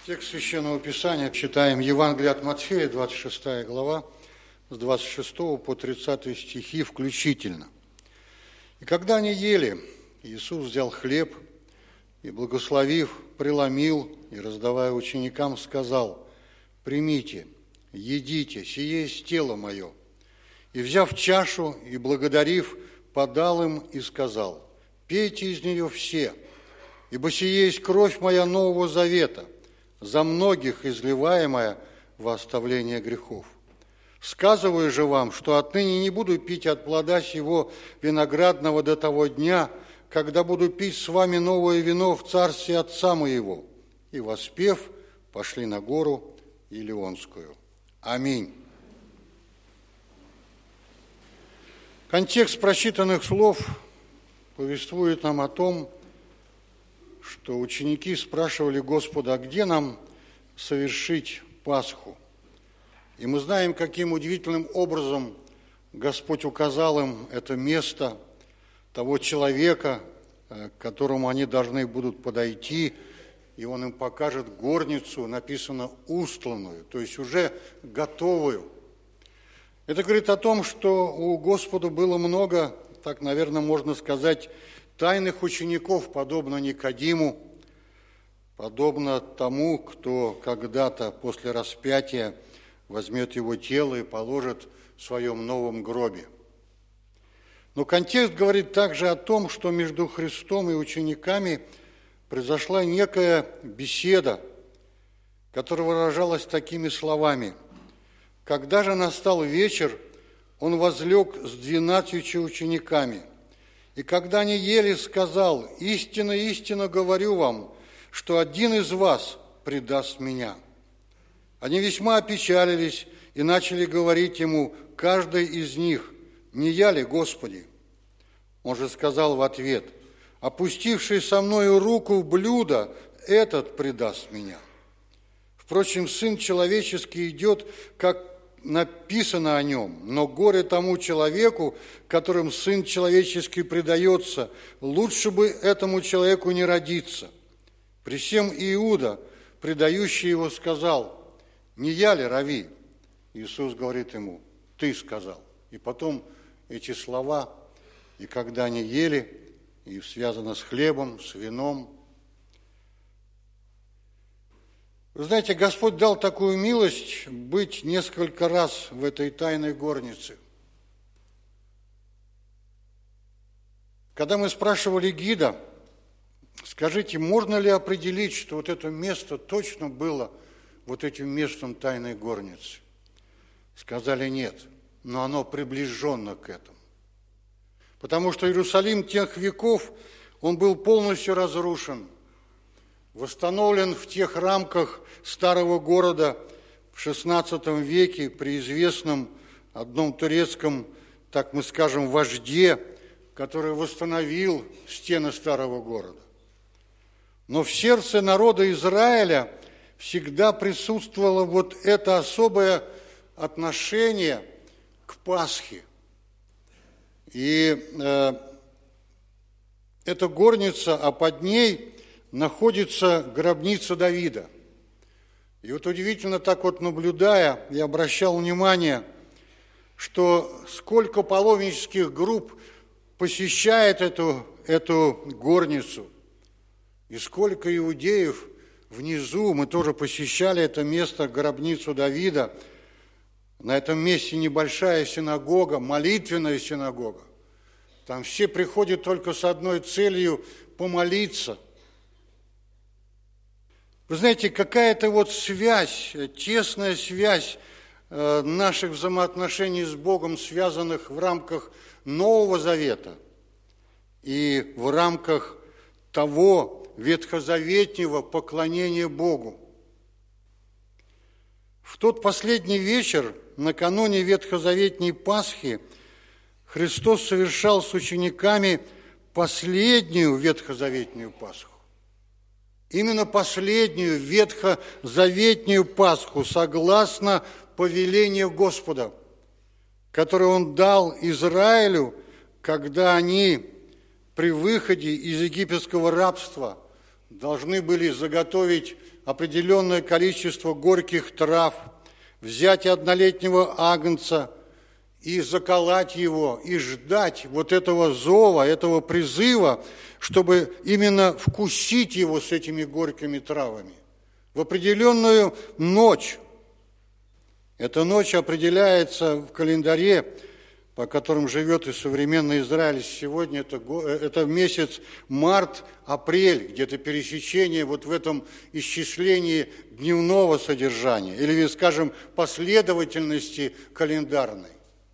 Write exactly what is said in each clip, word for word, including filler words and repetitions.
Текст Священного Писания читаем Евангелие от Матфея, двадцать шестая глава, с двадцать шестого по тридцатый стихи включительно. «И когда они ели, Иисус взял хлеб и, благословив, преломил и, раздавая ученикам, сказал: „Примите, едите, сие есть тело мое“. И, взяв чашу и благодарив, подал им и сказал: „Пейте из нее все, ибо сие есть кровь моя нового завета, за многих изливаемая во оставление грехов. Сказываю же вам, что отныне не буду пить от плода сего виноградного до того дня, когда буду пить с вами новое вино в царстве Отца моего“. И, воспев, пошли на гору Илионскую. Аминь. Контекст прочитанных слов повествует нам о том, что ученики спрашивали Господа: а где нам совершить Пасху? И мы знаем, каким удивительным образом Господь указал им это место, того человека, к которому они должны будут подойти, и Он им покажет горницу, написано «устланную», то есть уже готовую. Это говорит о том, что у Господа было много, так, наверное, можно сказать, тайных учеников, подобно Никодиму, подобно тому, кто когда-то после распятия возьмет его тело и положит в своем новом гробе. Но контекст говорит также о том, что между Христом и учениками произошла некая беседа, которая выражалась такими словами: «Когда же настал вечер, он возлег с двенадцатью учениками, и когда они ели, сказал: „Истинно, истинно говорю вам, что один из вас предаст меня“. Они весьма опечалились и начали говорить ему, каждый из них: „Не я ли, Господи?“ Он же сказал в ответ: „Опустивший со мною руку в блюдо, этот предаст меня. Впрочем, Сын Человеческий идет, как написано о нем, но горе тому человеку, которым Сын Человеческий предается, лучше бы этому человеку не родиться“. При сем Иуда, предающий его, сказал: „Не я ли, Рави?“ Иисус говорит ему: „Ты сказал“. И потом эти слова: «И когда они ели», и связано с хлебом, с вином. Вы знаете, Господь дал такую милость быть несколько раз в этой тайной горнице. Когда мы спрашивали гида: скажите, можно ли определить, что вот это место точно было вот этим местом тайной горницы? Сказали: нет, но оно приближенно к этому. Потому что Иерусалим тех веков, он был полностью разрушен, восстановлен в тех рамках старого города в шестнадцатом веке при известном одном турецком, так мы скажем, вожде, который восстановил стены старого города. Но в сердце народа Израиля всегда присутствовало вот это особое отношение к Пасхе. И э, эта горница, а под ней находится гробница Давида. И вот удивительно так вот наблюдая, я обращал внимание, что сколько паломнических групп посещает эту, эту горницу, и сколько иудеев внизу, мы тоже посещали это место, гробницу Давида. На этом месте небольшая синагога, молитвенная синагога. Там все приходят только с одной целью – помолиться. Вы знаете, какая-то вот связь, тесная связь наших взаимоотношений с Богом, связанных в рамках Нового Завета и в рамках того ветхозаветнего поклонения Богу. В тот последний вечер, накануне ветхозаветней Пасхи, Христос совершал с учениками последнюю ветхозаветную Пасху. Именно последнюю ветхозаветную Пасху, согласно повелению Господа, которое Он дал Израилю, когда они при выходе из египетского рабства должны были заготовить определенное количество горьких трав, взять однолетнего агнца и заколоть его, и ждать вот этого зова, этого призыва, чтобы именно вкусить его с этими горькими травами. В определенную ночь. Эта ночь определяется в календаре, по которым живет и современный Израиль. Сегодня это, это месяц март-апрель, где-то пересечение вот в этом исчислении дневного содержания, или, скажем, последовательности календарной.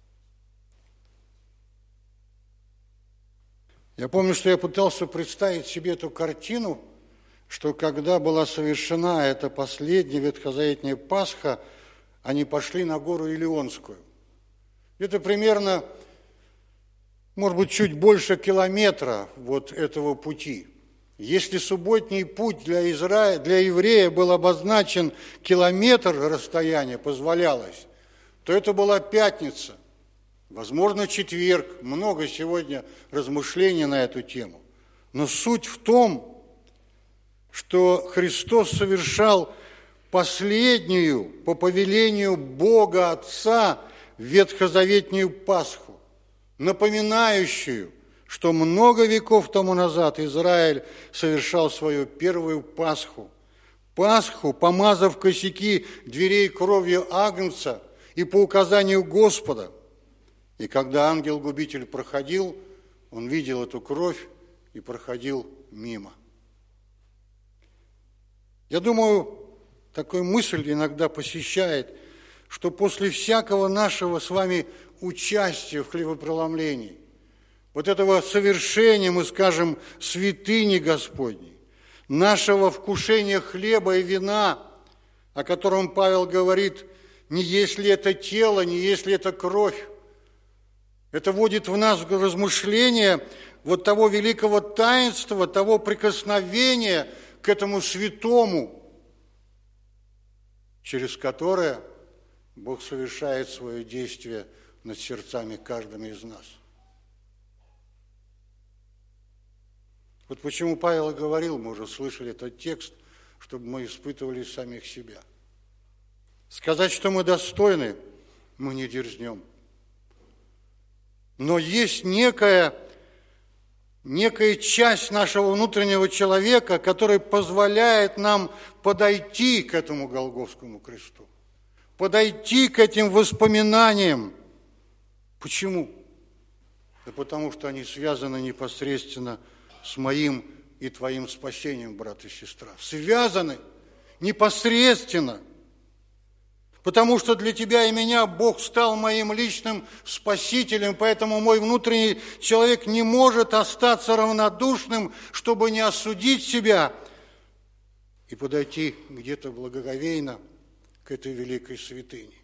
Я помню, что я пытался представить себе эту картину, что когда была совершена эта последняя ветхозаветная Пасха, они пошли на гору Илионскую. Это примерно, может быть, чуть больше километра вот этого пути. Если субботний путь для, Изра... для еврея был обозначен километр расстояния, позволялось, то это была пятница, возможно, четверг. Много сегодня размышлений на эту тему. Но суть в том, что Христос совершал последнюю по повелению Бога Отца ветхозаветную Пасху, напоминающую, что много веков тому назад Израиль совершал свою первую Пасху. Пасху, помазав косяки дверей кровью агнца и по указанию Господа. И когда ангел-губитель проходил, он видел эту кровь и проходил мимо. Я думаю, такая мысль иногда посещает, что после всякого нашего с вами участия в хлебопреломлении, вот этого совершения, мы скажем, святыни Господней, нашего вкушения хлеба и вина, о котором Павел говорит, не если это тело, не если это кровь, это вводит в нас размышление вот того великого таинства, того прикосновения к этому святому, через которое Бог совершает свое действие над сердцами каждого из нас. Вот почему Павел и говорил, мы уже слышали этот текст, чтобы мы испытывали самих себя. Сказать, что мы достойны, мы не дерзнем. Но есть некая, некая часть нашего внутреннего человека, которая позволяет нам подойти к этому Голгофскому кресту, подойти к этим воспоминаниям. Почему? Да потому что они связаны непосредственно с моим и твоим спасением, брат и сестра. Связаны непосредственно. Потому что для тебя и меня Бог стал моим личным спасителем, поэтому мой внутренний человек не может остаться равнодушным, чтобы не осудить себя и подойти где-то благоговейно к этой великой святыне.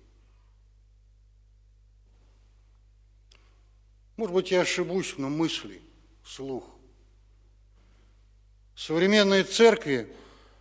Может быть, я ошибусь, но мысли, слух. Современные церкви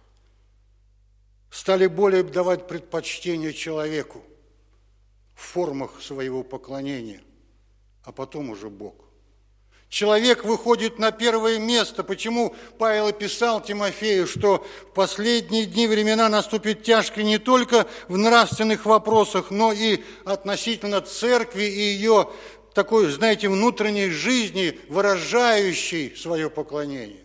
стали более давать предпочтение человеку в формах своего поклонения, а потом уже Бог. Человек выходит на первое место. Почему Павел писал Тимофею, что в последние дни времена наступит тяжкие не только в нравственных вопросах, но и относительно церкви и ее такой, знаете, внутренней жизни, выражающей свое поклонение.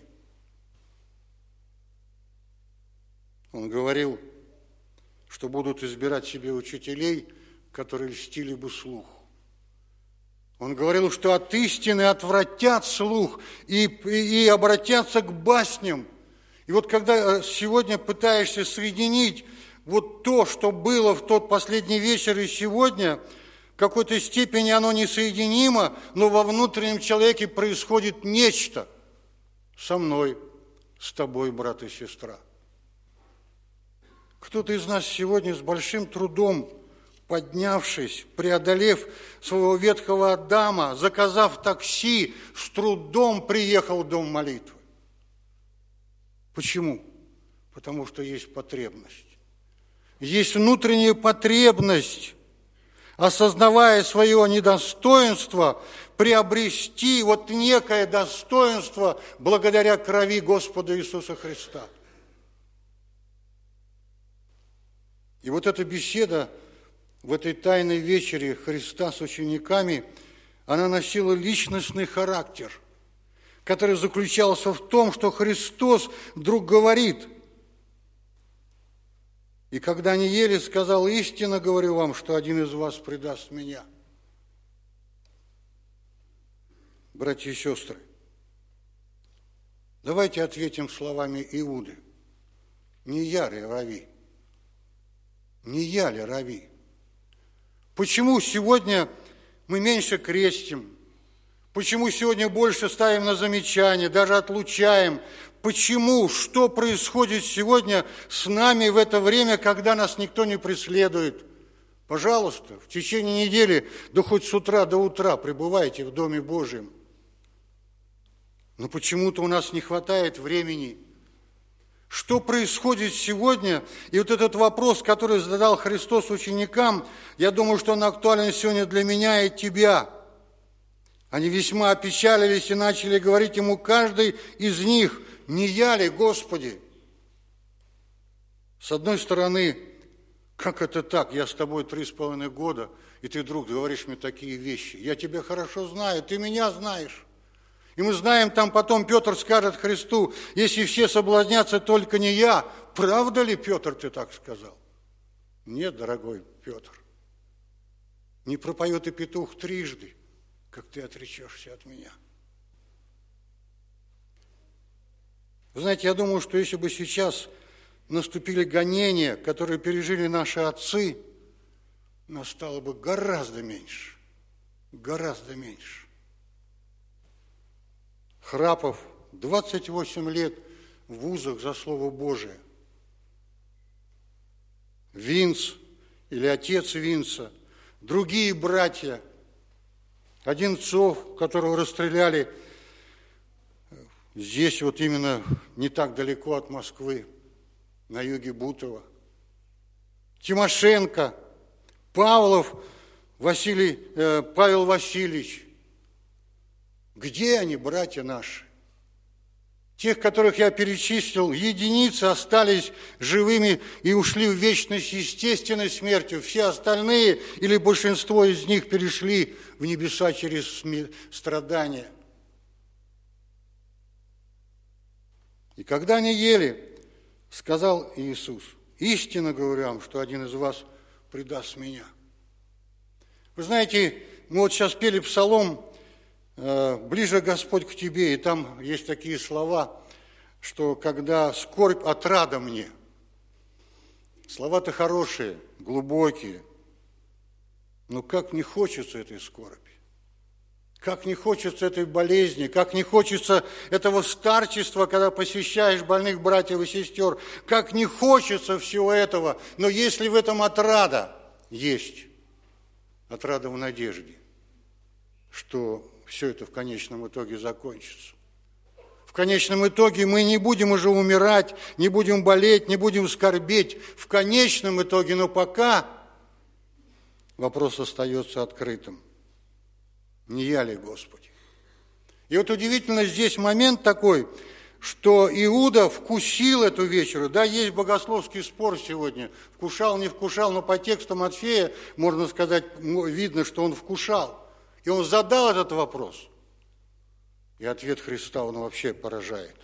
Он говорил, что будут избирать себе учителей, которые льстили бы слуху. Он говорил, что от истины отвратят слух и, и, и обратятся к басням. И вот когда сегодня пытаешься соединить вот то, что было в тот последний вечер и сегодня, в какой-то степени оно несоединимо, но во внутреннем человеке происходит нечто со мной, с тобой, брат и сестра. Кто-то из нас сегодня с большим трудом, поднявшись, преодолев своего ветхого Адама, заказав такси, с трудом приехал в дом молитвы. Почему? Потому что есть потребность. Есть внутренняя потребность, осознавая свое недостоинство, приобрести вот некое достоинство благодаря крови Господа Иисуса Христа. И вот эта беседа в этой тайной вечере Христа с учениками, она носила личностный характер, который заключался в том, что Христос вдруг говорит: «И когда они ели, сказал: истинно говорю вам, что один из вас предаст меня». Братья и сестры, давайте ответим словами Иуды. Не я ли рави? Не я ли рави? Почему сегодня мы меньше крестим? Почему сегодня больше ставим на замечания, даже отлучаем? Почему? Что происходит сегодня с нами в это время, когда нас никто не преследует? Пожалуйста, в течение недели, да хоть с утра до утра пребывайте в Доме Божьем. Но почему-то у нас не хватает времени. Что происходит сегодня? И вот этот вопрос, который задал Христос ученикам, я думаю, что он актуален сегодня для меня и тебя. Они весьма опечалились и начали говорить ему, каждый из них: «Не я ли, Господи?» С одной стороны, как это так? Я с тобой три с половиной года, и ты вдруг говоришь мне такие вещи. Я тебя хорошо знаю, ты меня знаешь. И мы знаем, там потом Петр скажет Христу: если все соблазнятся, только не я. Правда ли, Петр, ты так сказал? Нет, дорогой Петр. Не пропоет и петух трижды, как ты отречешься от меня. Вы знаете, я думаю, что если бы сейчас наступили гонения, которые пережили наши отцы, нас стало бы гораздо меньше, гораздо меньше. Храпов двадцать восемь лет в вузах за Слово Божие. Винц или отец Винца, другие братья, Одинцов, которого расстреляли здесь вот именно не так далеко от Москвы, на юге Бутова, Тимошенко, Павлов Василий, э, Павел Васильевич. Где они, братья наши? Тех, которых я перечислил, единицы остались живыми и ушли в вечность естественной смертью. Все остальные, или большинство из них, перешли в небеса через страдания. И когда они ели, сказал Иисус: истинно говорю вам, что один из вас предаст меня. Вы знаете, мы вот сейчас пели псалом «Ближе, Господь, к Тебе», и там есть такие слова, что когда скорбь отрада мне. Слова-то хорошие, глубокие, но как не хочется этой скорби, как не хочется этой болезни, как не хочется этого старчества, когда посещаешь больных братьев и сестер, как не хочется всего этого, но если в этом отрада есть, отрада в надежде, что все это в конечном итоге закончится. В конечном итоге мы не будем уже умирать, не будем болеть, не будем скорбеть. В конечном итоге, но пока вопрос остается открытым. Не я ли, Господи? И вот удивительно здесь момент такой, что Иуда вкусил эту вечеру. Да, есть богословский спор сегодня. Вкушал, не вкушал, но по тексту Матфея, можно сказать, видно, что он вкушал. И он задал этот вопрос. И ответ Христа он вообще поражает.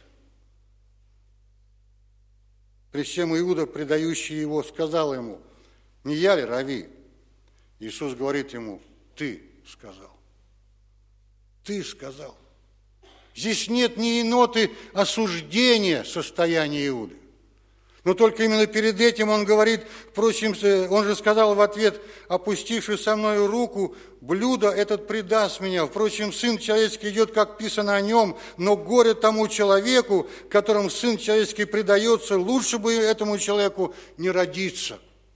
При всем Иуда, предающий его, сказал ему: не я ли, рави? Иисус говорит ему: ты сказал. Ты сказал. Здесь нет ни ноты осуждения состояния Иуды. Но только именно перед этим он говорит, впрочем, он же сказал в ответ: опустивший со мною руку, блюдо этот предаст меня. Впрочем, Сын Человеческий идет, как писано о нем, но горе тому человеку, которому Сын Человеческий предается, лучше бы этому человеку не родиться.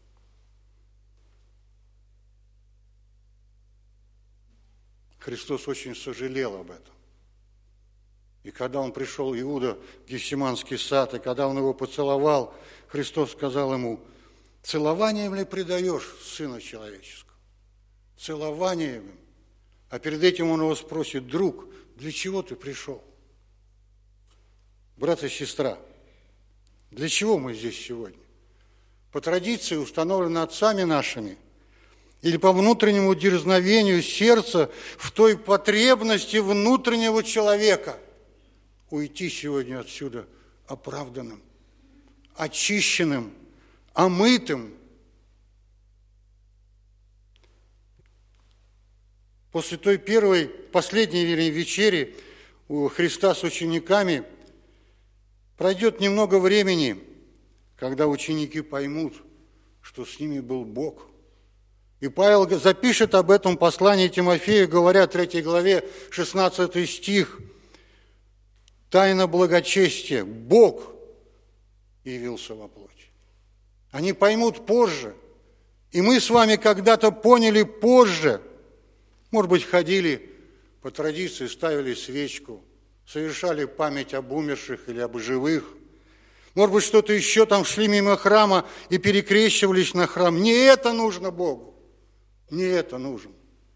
Христос очень сожалел об этом. И когда он пришел, Иуда, в Гефсиманский сад, и когда он его поцеловал, Христос сказал ему: целованием ли предаешь Сына Человеческого? Целованием. А перед этим он его спросит: друг, для чего ты пришел? Брат и сестра, для чего мы здесь сегодня? по традиции, установленной отцами нашими, или по внутреннему дерзновению сердца в той потребности внутреннего человека уйти сегодня отсюда оправданным, очищенным, омытым. После той первой, последней вечери у Христа с учениками пройдет немного времени, когда ученики поймут, что с ними был Бог. И Павел запишет об этом послании Тимофею, говоря в третьей главе, шестнадцатый стих. Тайна благочестия. Бог явился во плоти. Они поймут позже. И мы с вами когда-то поняли позже. Может быть, ходили по традиции, ставили свечку, совершали память об умерших или об живых. Может быть, что-то еще там, шли мимо храма и перекрещивались на храм. Не это нужно Богу. Не это нужно.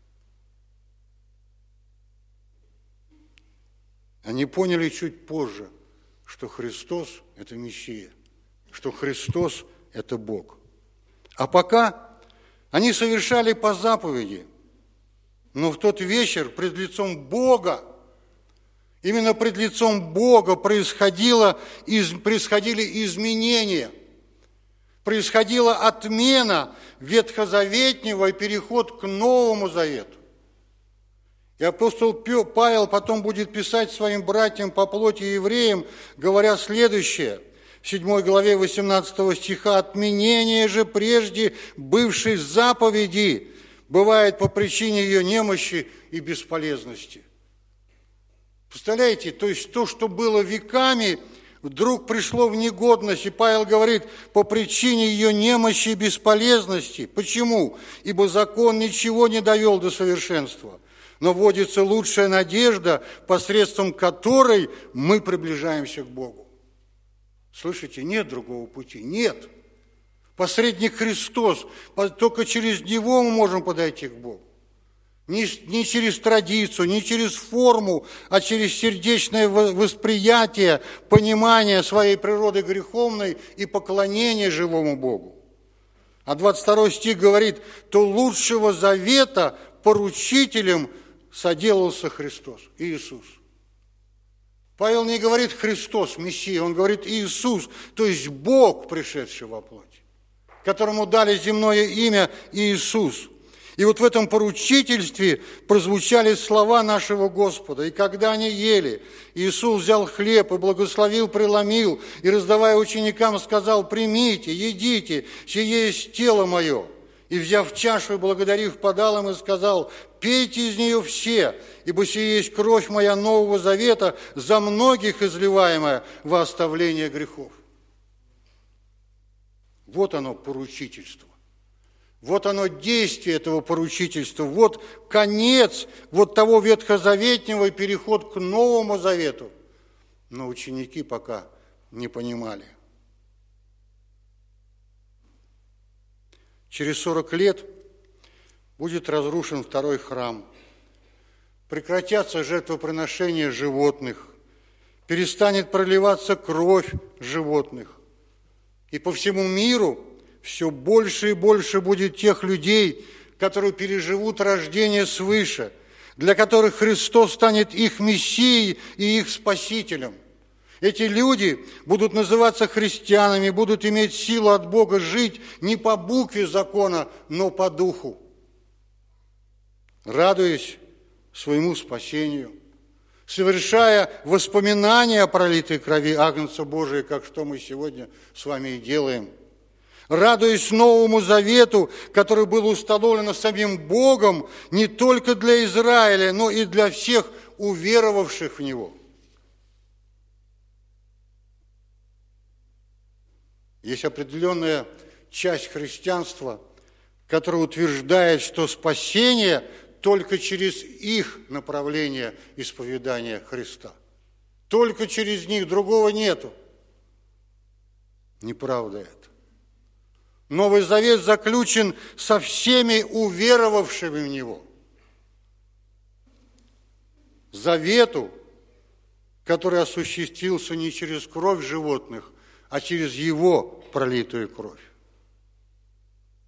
Они поняли чуть позже, что Христос – это Мессия, что Христос – это Бог. А пока они совершали по заповеди, но в тот вечер пред лицом Бога, именно пред лицом Бога происходило, из, происходили изменения, происходила отмена ветхозаветнего и переход к Новому Завету. И апостол Павел потом будет писать своим братьям по плоти евреям, говоря следующее, в седьмой главе восемнадцатого стиха: «Отменение же прежде бывшей заповеди бывает по причине ее немощи и бесполезности». Представляете, то есть то, что было веками, вдруг пришло в негодность. И Павел говорит, по причине ее немощи и бесполезности. Почему? Ибо закон ничего не довел до совершенства, но вводится лучшая надежда, посредством которой мы приближаемся к Богу. Слышите, нет другого пути, нет. Посредник Христос, только через Него мы можем подойти к Богу. Не, не через традицию, не через форму, а через сердечное восприятие, понимание своей природы греховной и поклонение живому Богу. А двадцать второй стих говорит, то лучшего завета поручителем соделался Христос, Иисус. Павел не говорит Христос, Мессия, он говорит Иисус, то есть Бог, пришедший во плоти, которому дали земное имя Иисус. И вот в этом поручительстве прозвучали слова нашего Господа. И когда они ели, Иисус взял хлеб и благословил, преломил, и, раздавая ученикам, сказал, примите, едите, сие есть тело мое. И, взяв чашу и благодарив, подал им и сказал, пейте из нее все, ибо сие есть кровь моя Нового Завета, за многих изливаемая во оставление грехов. Вот оно, поручительство. Вот оно, действие этого поручительства. Вот конец вот того ветхозаветнего и переход к Новому Завету. Но ученики пока не понимали. Через сорок лет будет разрушен второй храм. Прекратятся жертвоприношения животных. Перестанет проливаться кровь животных. И по всему миру все больше и больше будет тех людей, которые переживут рождение свыше, для которых Христос станет их Мессией и их Спасителем. Эти люди будут называться христианами, будут иметь силу от Бога жить не по букве закона, но по духу, радуясь своему спасению, совершая воспоминания о пролитой крови Агнца Божия, как что мы сегодня с вами и делаем, радуясь Новому Завету, который был установлен самим Богом не только для Израиля, но и для всех уверовавших в Него. Есть определенная часть христианства, которая утверждает, что спасение только через их направление исповедания Христа. Только через них, другого нету. Неправда это. Новый Завет заключен со всеми уверовавшими в Него. Завету, который осуществился не через кровь животных, а через Его пролитую кровь.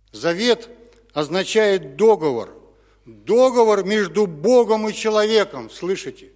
Завет означает договор. Договор между Богом и человеком, слышите?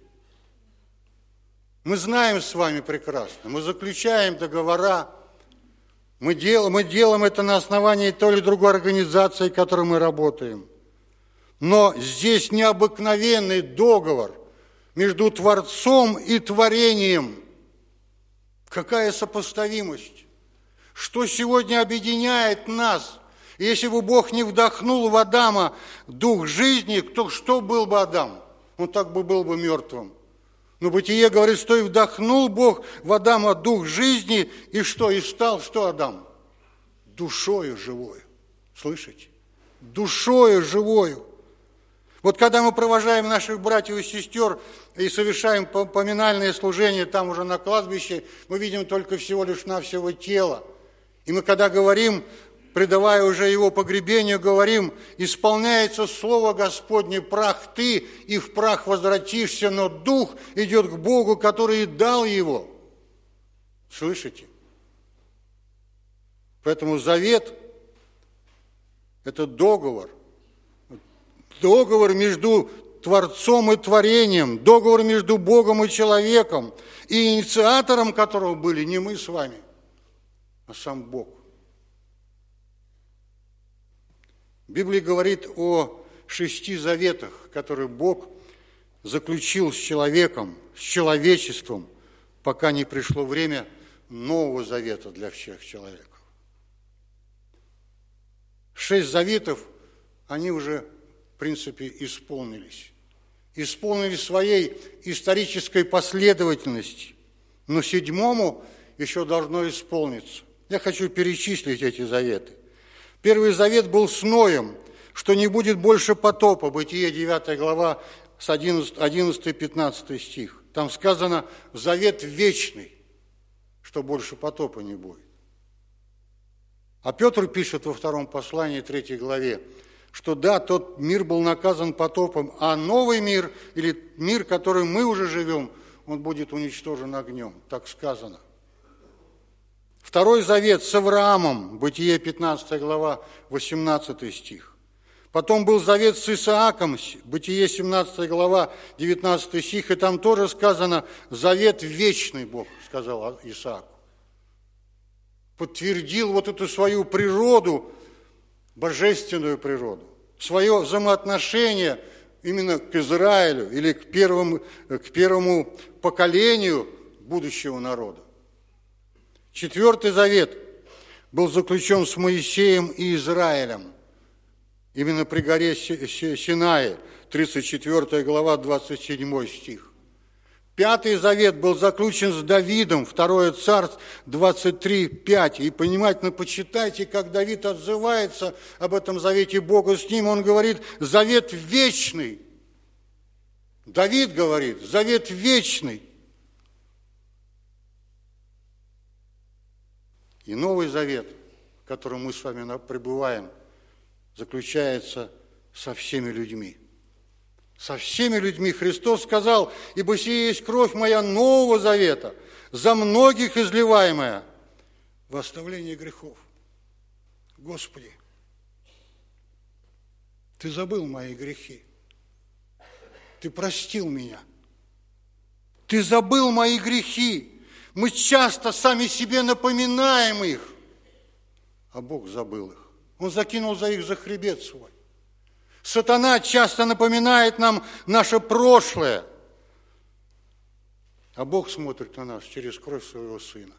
Мы знаем с вами прекрасно, мы заключаем договора, мы делаем, мы делаем это на основании той или другой организации, в которой мы работаем. Но здесь необыкновенный договор между Творцом и творением. Какая сопоставимость? Что сегодня объединяет нас? Если бы Бог не вдохнул в Адама дух жизни, то что был бы Адам? Он так бы был бы мертвым. Но Бытие говорит, что и вдохнул Бог в Адама дух жизни, и что? И стал что Адам? Душою живою. Слышите? Душою живою. Вот когда мы провожаем наших братьев и сестер и совершаем поминальное служение там уже на кладбище, мы видим только всего лишь навсего тело. И мы когда говорим, предавая уже его погребению, говорим, исполняется слово Господне, прах ты, и в прах возвратишься, но дух идет к Богу, который и дал его. Слышите? Поэтому завет – это договор. Договор между Творцом и творением, договор между Богом и человеком, и инициатором которого были не мы с вами, а сам Бог. Библия говорит о шести заветах, которые Бог заключил с человеком, с человечеством, пока не пришло время нового завета для всех человеков. Шесть заветов, они уже, в принципе, исполнились. Исполнились своей исторической последовательности, но седьмому еще должно исполниться. Я хочу перечислить эти заветы. Первый завет был с Ноем, что не будет больше потопа. Бытие девятая глава, с одиннадцатый-пятнадцатый стих. Там сказано завет вечный, что больше потопа не будет. А Петр пишет во втором послании, третьей главе, что да, тот мир был наказан потопом, а новый мир, или мир, в котором мы уже живем, он будет уничтожен огнем. Так сказано. Второй завет с Авраамом, Бытие пятнадцатая глава, восемнадцатый стих. Потом был завет с Исааком, Бытие семнадцатая глава, девятнадцатый стих, и там тоже сказано завет вечный, Бог сказал Исааку. Подтвердил вот эту свою природу, божественную природу, свое взаимоотношение именно к Израилю или к первому, к первому поколению будущего народа. Четвертый завет был заключен с Моисеем и Израилем, именно при горе Синае, тридцать четвёртая глава, двадцать седьмой стих. Пятый завет был заключен с Давидом, второе Царств двадцать три, пять. И понимательно почитайте, как Давид отзывается об этом завете Бога с ним. Он говорит, завет вечный. Давид говорит, завет вечный. И Новый Завет, в котором мы с вами пребываем, заключается со всеми людьми. Со всеми людьми Христос сказал, ибо сия есть кровь моя Нового Завета, за многих изливаемая в оставление грехов. Господи, Ты забыл мои грехи. Ты простил меня. Ты забыл мои грехи. Мы часто сами себе напоминаем их, а Бог забыл их. Он закинул за их за хребет свой. Сатана часто напоминает нам наше прошлое, а Бог смотрит на нас через кровь своего Сына.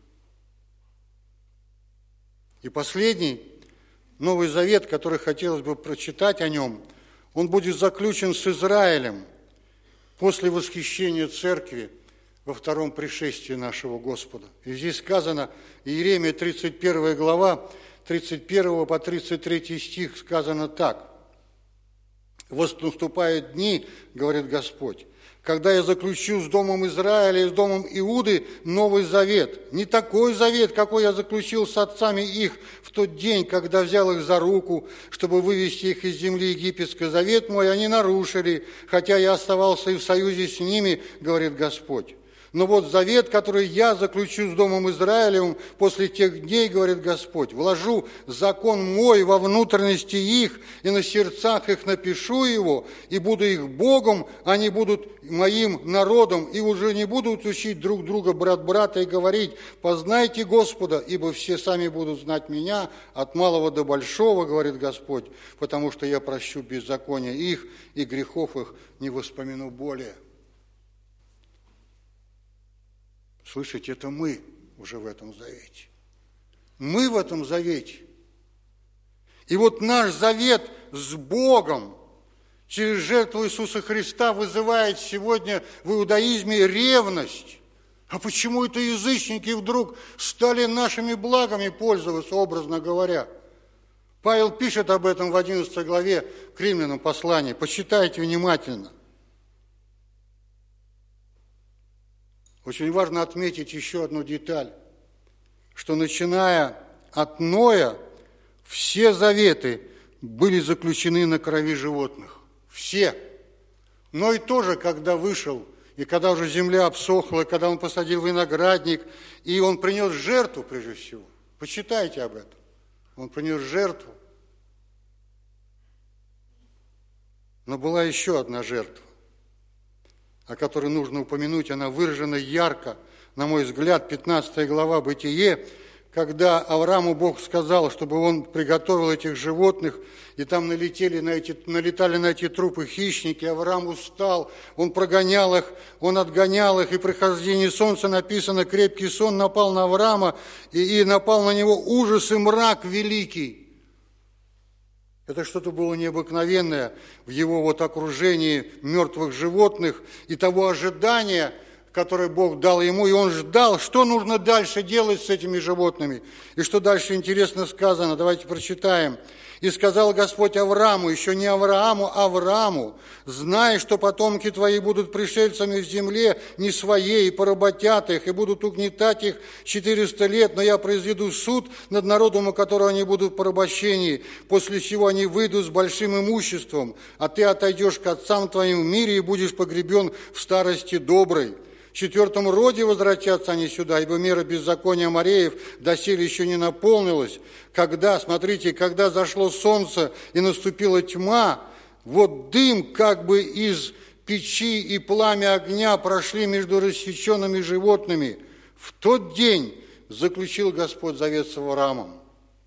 И последний, Новый Завет, который хотелось бы прочитать о нем, он будет заключен с Израилем после восхищения Церкви во втором пришествии нашего Господа. И здесь сказано, Иеремия тридцать первая глава, тридцать первый по тридцать третий стих сказано так. «Вот наступают дни, говорит Господь, когда я заключу с домом Израиля и с домом Иуды новый завет. Не такой завет, какой я заключил с отцами их в тот день, когда взял их за руку, чтобы вывести их из земли египетской. Завет мой они нарушили, хотя я оставался и в союзе с ними, говорит Господь. Но вот завет, который я заключу с Домом Израилевым после тех дней, говорит Господь, вложу закон мой во внутренности их, и на сердцах их напишу его, и буду их Богом, они будут моим народом, и уже не будут учить друг друга брат брата и говорить, познайте Господа, ибо все сами будут знать меня, от малого до большого, говорит Господь, потому что я прощу беззакония их, и грехов их не воспомяну более. Слышите, это мы уже в этом завете. Мы в этом завете. И вот наш завет с Богом через жертву Иисуса Христа вызывает сегодня в иудаизме ревность. А почему это язычники вдруг стали нашими благами пользоваться, образно говоря? Павел пишет об этом в одиннадцатой главе к Римлянам послания. Почитайте внимательно. Очень важно отметить еще одну деталь, что начиная от Ноя, все заветы были заключены на крови животных. Все. Ной тоже, когда вышел, и когда уже земля обсохла, когда он посадил виноградник, и он принес жертву прежде всего. Почитайте об этом. Он принес жертву. Но была еще одна жертва, о которой нужно упомянуть, она выражена ярко, на мой взгляд, пятнадцатая глава Бытие, когда Аврааму Бог сказал, чтобы он приготовил этих животных, и там налетели на эти, налетали на эти трупы хищники, Авраам устал, он прогонял их, он отгонял их, и при хождении солнца написано, крепкий сон напал на Авраама, и, и напал на него ужас и мрак великий. Это что-то было необыкновенное в его вот окружении мертвых животных и того ожидания, которое Бог дал ему. И он ждал, что нужно дальше делать с этими животными. И что дальше интересно сказано. Давайте прочитаем. «И сказал Господь Аврааму, еще не Аврааму, а Аврааму, знай, что потомки твои будут пришельцами в земле не своей, и поработят их, и будут угнетать их четыреста лет, но я произведу суд над народом, у которого они будут в порабощении, после чего они выйдут с большим имуществом, а ты отойдешь к отцам твоим в мире и будешь погребен в старости доброй. В четвертом роде возвратятся они сюда, ибо мера беззакония Амореев доселе еще не наполнилась. Когда, смотрите, когда зашло солнце и наступила тьма, вот дым как бы из печи и пламя огня прошли между рассеченными животными. В тот день заключил Господь завет с Авраамом».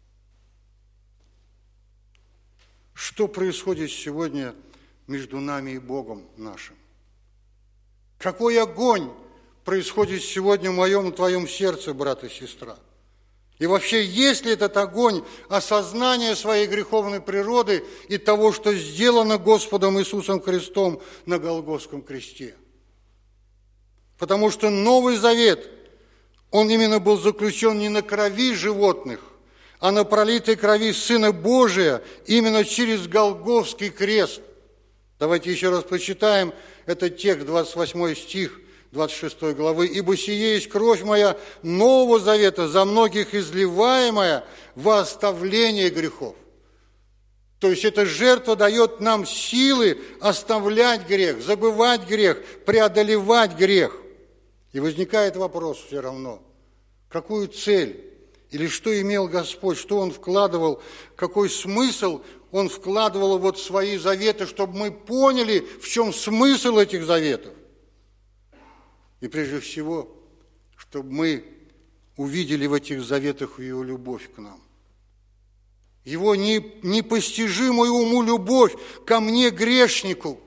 Что происходит сегодня между нами и Богом нашим? Какой огонь происходит сегодня в моем и твоем сердце, брат и сестра? И вообще, есть ли этот огонь осознания своей греховной природы и того, что сделано Господом Иисусом Христом на Голгофском кресте? Потому что Новый Завет, он именно был заключен не на крови животных, а на пролитой крови Сына Божия именно через Голгофский крест. Давайте еще раз прочитаем этот текст, двадцать восьмой стих двадцать шестой главы. «Ибо сие есть кровь моя Нового Завета, за многих изливаемая во оставление грехов». То есть эта жертва дает нам силы оставлять грех, забывать грех, преодолевать грех. И возникает вопрос все равно, какую цель или что имел Господь, что Он вкладывал, какой смысл Он вкладывал вот в свои заветы, чтобы мы поняли, в чем смысл этих заветов. И прежде всего, чтобы мы увидели в этих заветах Его любовь к нам. Его непостижимую уму любовь ко мне, грешнику.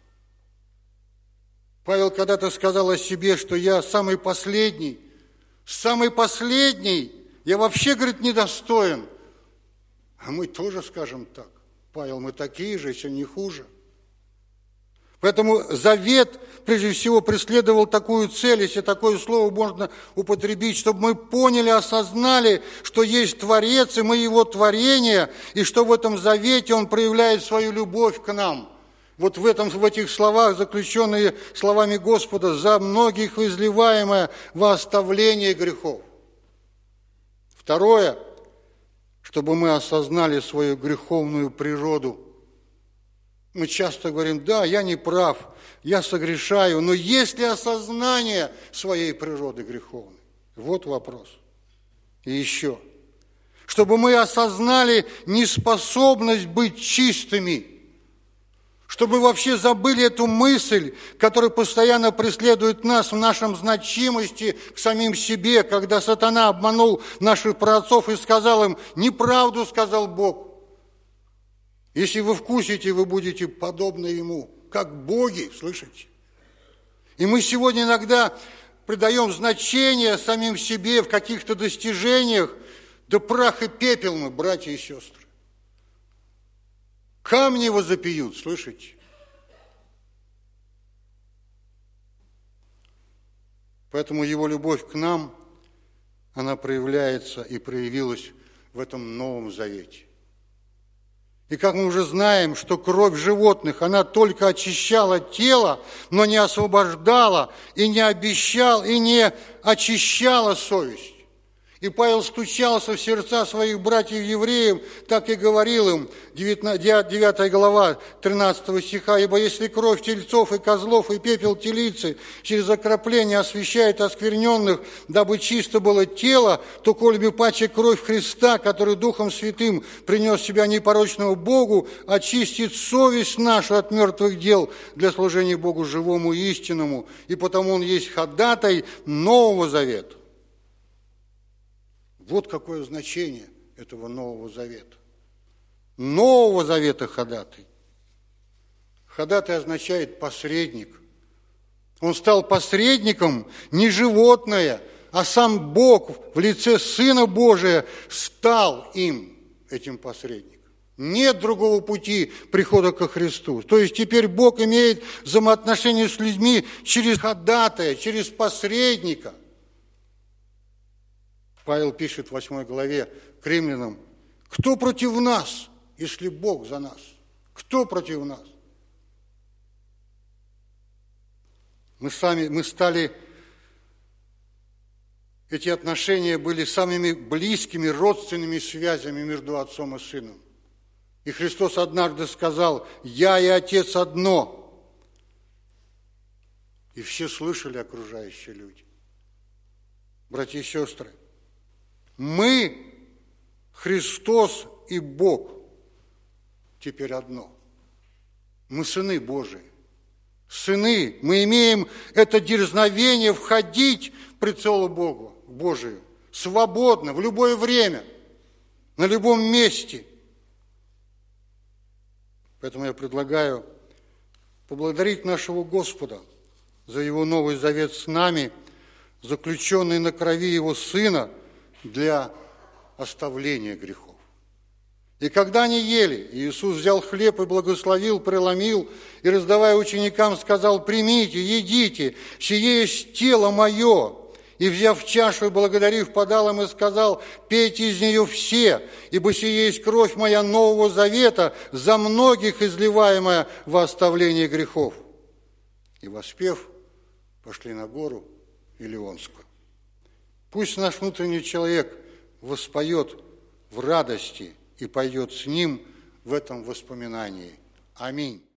Павел когда-то сказал о себе, что я самый последний, самый последний, я вообще, говорит, недостоин. А мы тоже скажем так. Павел, мы такие же, если не хуже. Поэтому завет, прежде всего, преследовал такую цель, если такое слово можно употребить, чтобы мы поняли, осознали, что есть Творец, и мы Его творение, и что в этом завете Он проявляет свою любовь к нам. Вот в, этом, в этих словах, заключенные словами Господа, за многих изливаемое во оставление грехов. Второе, чтобы мы осознали свою греховную природу. Мы часто говорим: да, я не прав, я согрешаю, но есть ли осознание своей природы греховной? Вот вопрос. И еще. Чтобы мы осознали неспособность быть чистыми, чтобы вообще забыли эту мысль, которая постоянно преследует нас в нашем значимости к самим себе, когда сатана обманул наших праотцов и сказал им: неправду сказал Бог. Если вы вкусите, вы будете подобны Ему, как боги, слышите? И мы сегодня иногда придаем значение самим себе в каких-то достижениях, да прах и пепел мы, братья и сестры. Камни его запьют, слышите? Поэтому его любовь к нам, она проявляется и проявилась в этом Новом Завете. И как мы уже знаем, что кровь животных, она только очищала тело, но не освобождала, и не обещала, и не очищала совесть. И Павел стучался в сердца своих братьев-евреев, так и говорил им, девятая глава тринадцатого стиха: «Ибо если кровь тельцов и козлов и пепел телицы через окропление освящает оскверненных, дабы чисто было тело, то коль бы паче кровь Христа, который Духом Святым принес себя непорочного Богу, очистит совесть нашу от мертвых дел для служения Богу живому и истинному, и потому Он есть ходатай Нового Завета». Вот какое значение этого Нового Завета. Нового Завета ходатай. Ходатай означает посредник. Он стал посредником не животное, а сам Бог в лице Сына Божия стал им, этим посредником. Нет другого пути прихода ко Христу. То есть теперь Бог имеет взаимоотношения с людьми через ходатая, через посредника. Павел пишет в восьмой главе к римлянам: кто против нас, если Бог за нас? Кто против нас? Мы сами, мы стали, эти отношения были самыми близкими родственными связями между отцом и сыном. И Христос однажды сказал: «Я и Отец одно». И все слышали, окружающие люди. Братья и сестры, мы, Христос и Бог, теперь одно. Мы сыны Божии. Сыны, мы имеем это дерзновение входить в престол Богу, Божию, свободно, в любое время, на любом месте. Поэтому я предлагаю поблагодарить нашего Господа за Его Новый Завет с нами, заключенный на крови Его Сына, для оставления грехов. И когда они ели, Иисус взял хлеб и благословил, преломил, и, раздавая ученикам, сказал: «Примите, едите, сие есть тело мое». И, взяв чашу и благодарив, подал им и сказал: «Пейте из нее все, ибо сие есть кровь моя Нового Завета, за многих изливаемая во оставление грехов». И, воспев, пошли на гору Илионскую. Пусть наш внутренний человек воспоет в радости и пойдет с ним в этом воспоминании. Аминь.